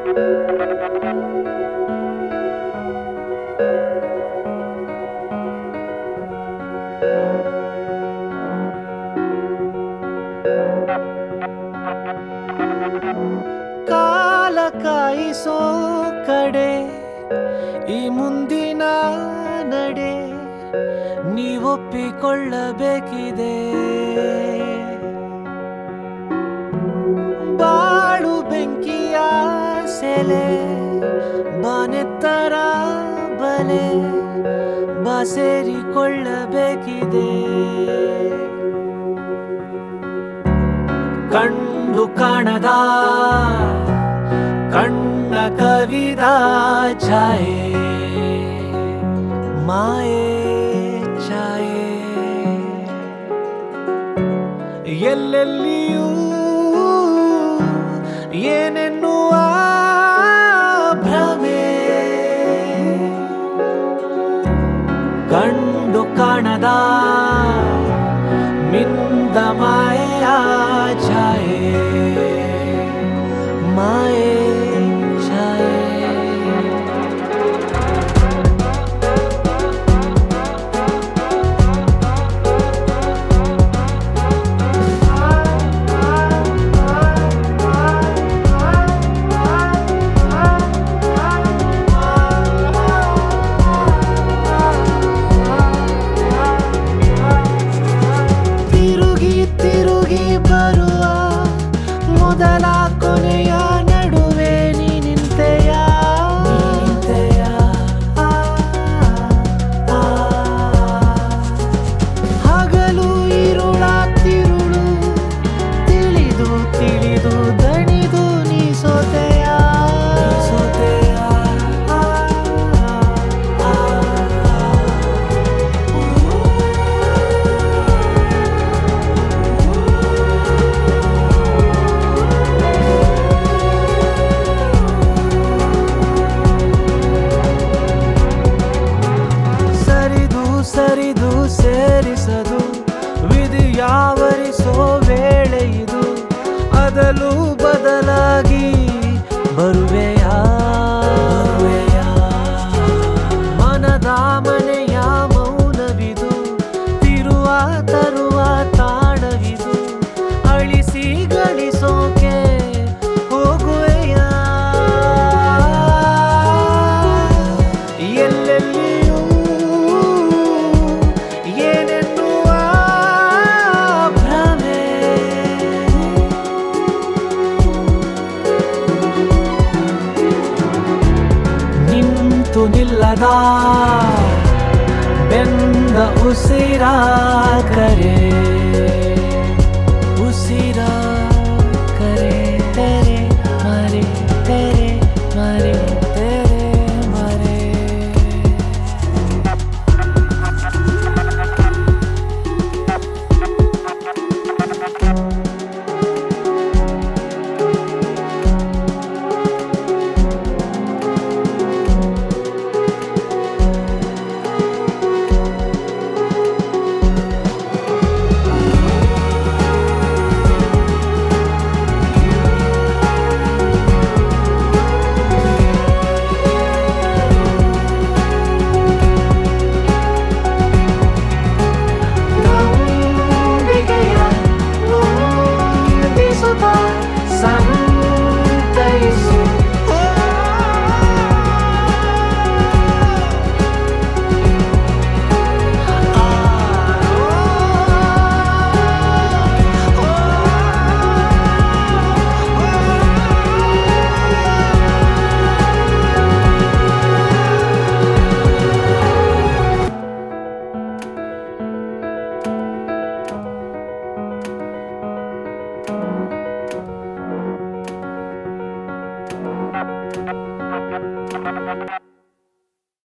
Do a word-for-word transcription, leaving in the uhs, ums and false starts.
ಕಾಲ ಕಾಯಿಸೋ ಕಡೆ ಈ ಮುಂದಿನ ನಡೆ ನೀವೊಪ್ಪಿಕೊಳ್ಳಬೇಕಿದೆ. ಬಾಳು ಬೆಂಕಿಯ ಸೆಲೆ ಬಾನೆತ್ತರ ಬಲೆ ಬಾ ಸೇರಿಕೊಳ್ಳಬೇಕಿದೆ. ಕಂಡು ಕಾಣದ ಕಣ್ಣ ಕವಿದ ಛಾಯೆ ಮಾಯೆ ಛಾಯೆ ಎಲ್ಲೆಲ್ಲಿಯೂ ಏನೆನ್ನುವ ಭ್ರಮೆ. ಕಂಡು ಕಾಣದ ಮಿಂದ ಮಾಯೆಯ ಛಾಯೆ ಮಾಯೆ ಛಾಯೆ. ತಿರುಗಿ ತಿರುಗಿ ಬರುವ ಮೊದಲ ಕೊನೆಯ ನಡುವೆ ನೀ ನಿಂತೆಯ ಹಗಲು ಇರುಳ ತಿರುಳು ತಿಳಿದು ತಿಳಿದು ದಣಿದು ನೀ ಸೋತೆಯ ಸೋತೆಯ. ಸರಿದು ಸೇರಿಸದು ವಿಧಿಯಾವರಿಸೋ ವೇಳೆ ಇದು. ಅದಲು ಬದಲಾಗಿ ಬರುವೆಯ ಮನದ ಮನೆಯ ಮೌನವಿದು. ತಿರುವ ತರುವ ತಾಣವಿದು. ಅಳಿಸಿ ಗಳಿಸೋಕೆ ಹೋಗುವೆಯ ಎಲ್ಲೆಲ್ಲಿಯೂ ಏನೆನ್ನುವ ಭ್ರಮೆ. ನಿಂತು ನಿಲ್ಲದ ಬೆಂದ ಉಸಿರ ಕರೆ